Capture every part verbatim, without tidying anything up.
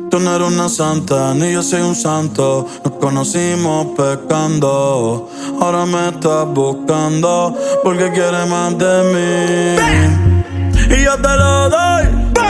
Tú no eres una santa, ni yo soy un santo. Nos conocimos pecando. Ahora me estás buscando porque quieres más de mí. Y yo te lo doy.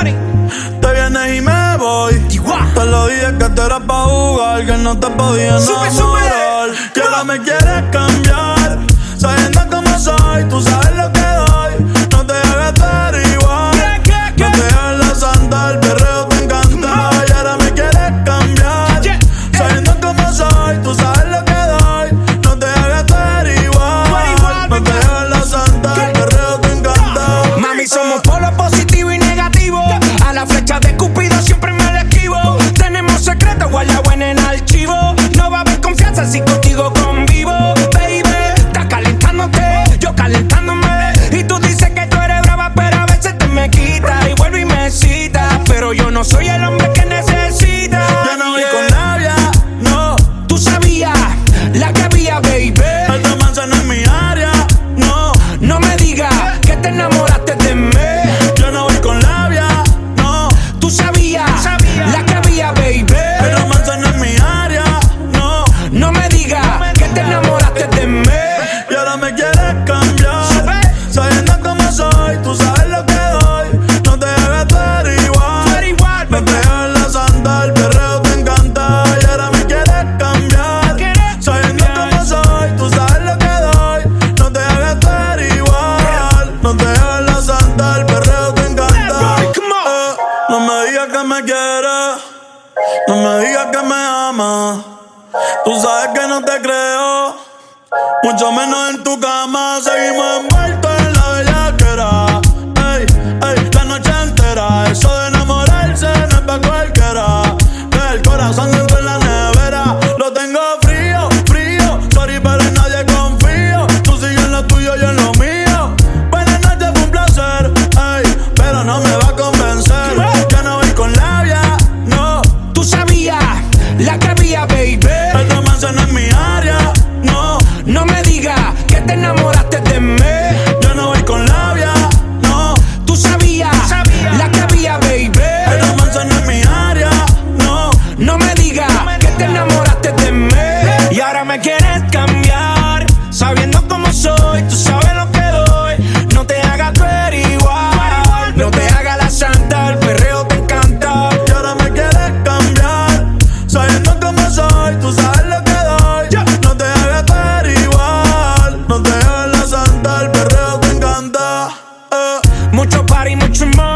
Te vienes y me voy. Te lo dije que tú eras pa' jugar, que no te podía enamorar. Que ahora me quieres cambiar, sabiendo cómo soy. Tú sabes lo que doy. No te hagas estar igual. No te hagas la santa, el perreo te encanta. Y ahora me quieres cambiar, sabiendo cómo soy. Tú sabes lo que doy. No te hagas estar igual. No te hagas la santa, el perreo te encanta. Mami, somos polo positivo y negativo. A la flecha de Cupido siempre me la esquivo. Tenemos secretos guardados en el archivo. No va a haber confianza si contigo convivo. Baby, estás calentándote, yo calentándome. Y tú dices que tú eres brava, pero a veces te me quitas y vuelve y me cita. Pero yo no soy el hombre que necesita. Yo no voy con labia, no. Tú sabías la que había, baby. El romance no es mi área, no. No me digas que te enamoraste de mí. Yo no voy con labia, no. Tú sabías la que había, baby. El romance no es mi área, no. No me digas que te enamoraste de mí. Y ahora me quieres cambiar, sabiendo cómo soy. Tú sabes lo que doy. No te hagas estar igual. No te hagas la santa, el perreo te encanta. Y ahora me quieres cambiar, sabiendo cómo soy. Tú sabes lo que doy. No te hagas estar igual. No te hagas la santa, el perreo te encanta. Eh, no me digas que me quieres, no me digas que me amas. Tú sabes que no te creo, mucho menos en tu cama. Seguimos envueltos en la bellaquera. Ey, ey, la noche entera. Eso de enamorarse no es pa' cualquiera. Que el corazón dentro en la nevera lo tengo frío, frío. Sorry, pero en nadie confío. Tú sigues en lo tuyo, yo en lo mío. Buenas noches, fue un placer, ey, pero no me va a convencer. Yo no voy con labia, no. Tú sabías la que había, baby. El romance no es mi área, no. No me digas que te enamoraste de mí. Yo no voy con labia, no. Tú sabías la que había, baby. El romance no es mi área, no. No me digas que te enamoraste de mí. Y ahora me quieres cambiar, sabiendo cómo soy. Tú sabes lo que doy. No te hagas ver igual. No te hagas la santa, el perreo te encanta. Y ahora me quieres cambiar, sabiendo cómo soy. Tú sabes lo que doy. No te hagas estar igual. No te hagas la santa, el perreo te encanta. Eh. Mucho party, mucho more.